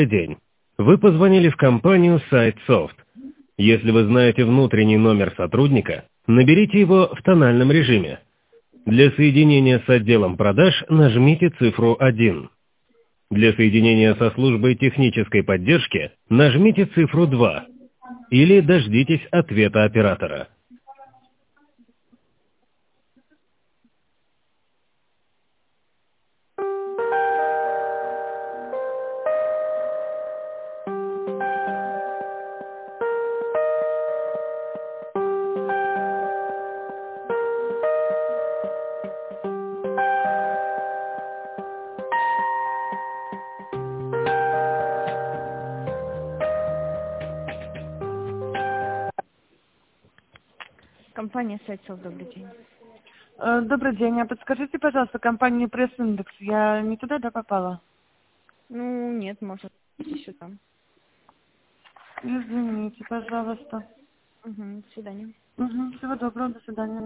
день. Вы позвонили в компанию SiteSoft. Если вы знаете внутренний номер сотрудника, наберите его в тональном режиме. Для соединения с отделом продаж нажмите цифру 1. Для соединения со службой технической поддержки нажмите цифру 2. Или дождитесь ответа оператора. Компания Сайтсов, добрый день. Добрый день. А подскажите, пожалуйста, компанию Пресс-Индекс. Я не туда, да, попала? Ну, нет, может, еще там. Извините, пожалуйста. Угу, до свидания. Всего доброго, до свидания.